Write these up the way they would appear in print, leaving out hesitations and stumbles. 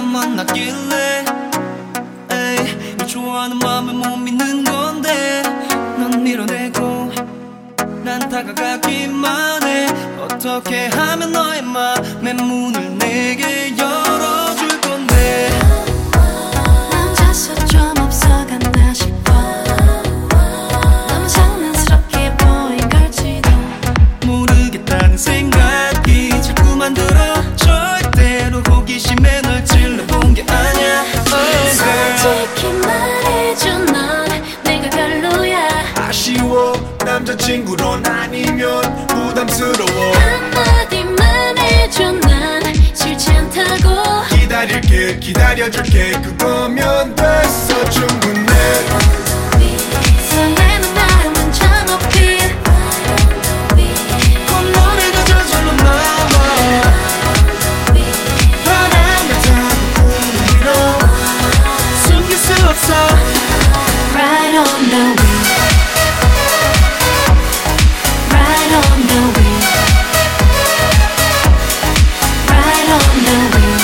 날 만났길래 에이, 널 좋아하는 맘을 못 믿는 건데 넌 밀어내고 난 다가가기만 해. 어떻게 하면 너의 맘의 문을 내게 열어줄 건데 남자서 좀 앞서갔나 싶어. 너무 장난스럽게 보인 걸지도 모르겠다는 생각이 자꾸만 들어. 절대로 호기심에 널 찔러본 게 아니야. 솔직히 말해줘 넌 내가 별로야. 아쉬워 남자친구론 아니면 부담스러워. 한마디만 해줘 난 싫지 않다고. 기다릴게 기다려줄게 그거면 됐어 충분해. 설레는 마음은 저 높이 콧노래가 저절로 나와. 바람에 타고 구름 위로 숨길 수 없어. Right on the wheel, right on the wheel, right on the wheel.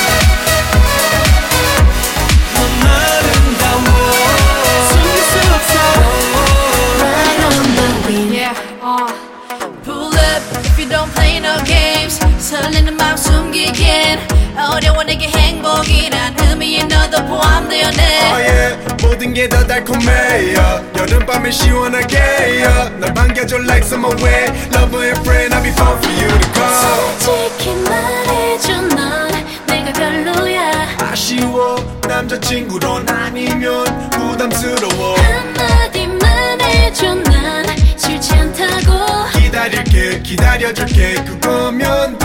넌 아름다워 숨길 수 없어. Right on the wheel. Yeah, pull up if you don't play no games. 설레는 마음 숨기긴 어려워. 내게 행복이란 의미에 너도 포함되어 내. Oh yeah, 모든 게 더 달콤해. 여름밤에 시원하게 널 반겨줘 like summer way. Lover and friend I'll be fun for you to call. 솔직히 말해줘 넌 내가 별로야. 아쉬워 남자친구론 아니면 부담스러워. 한마디만 해줘 난 싫지 않다고. 기다릴게 기다려줄게 그거면